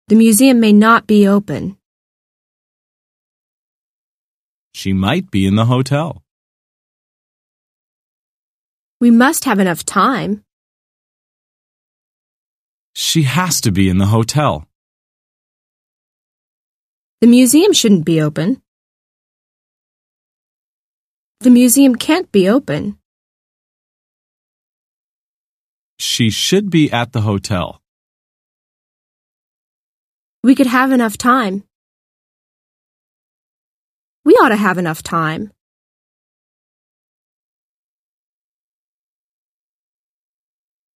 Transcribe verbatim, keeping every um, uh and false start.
The museum may not be open. She might be in the hotel. We must have enough time. She has to be in the hotel. The museum shouldn't be open. The museum can't be open. She should be at the hotel. We could have enough time. We ought to have enough time.